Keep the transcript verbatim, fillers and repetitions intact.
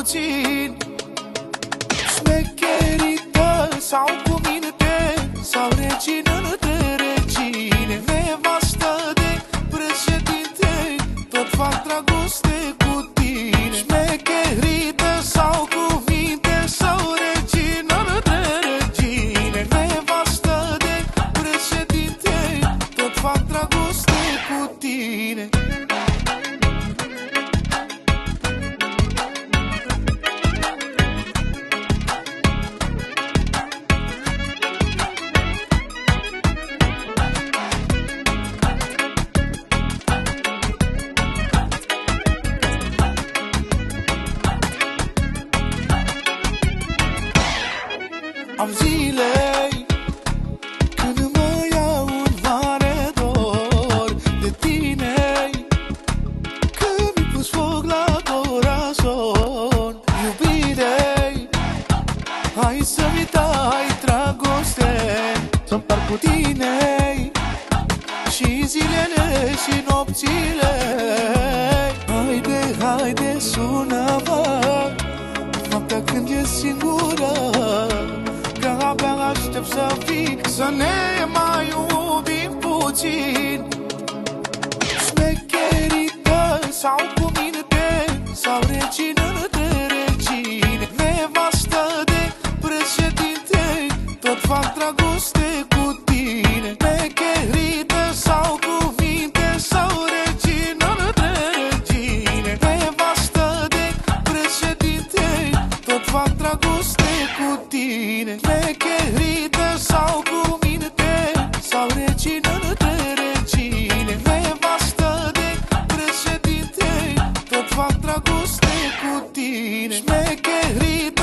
puțin. Șmecherită sau cu minte, sau regină de regine, nevastă de președinte, tot fac dragoste cu tine. Șmecherită sau cuvinte, sau regină de regine, nevastă de președinte, tot fac dragoste cu tine. Am zile când mă iau în mare dor de tine, când mi-ai pus foc la corazon. Iubire, hai să-mi dai dragoste, să-mi par cu tine și zilele și nopțile. Haide, haide, sună-mă noaptea când e singură, că abia aștept să vii, să ne mai iubim puțin. Șmecherită sau cu minte, sau regină de regine, nevastă de președinte, tot fac dragoste cu tine. Șmecherită sau cuvinte, sau regină de regine, nevastă de președinte, tot fac dragoste cu tine. Șmecherită sau cu minte, sau regină de regine, nevastă de președinte, tot fac dragoste cu tine. Șmecherită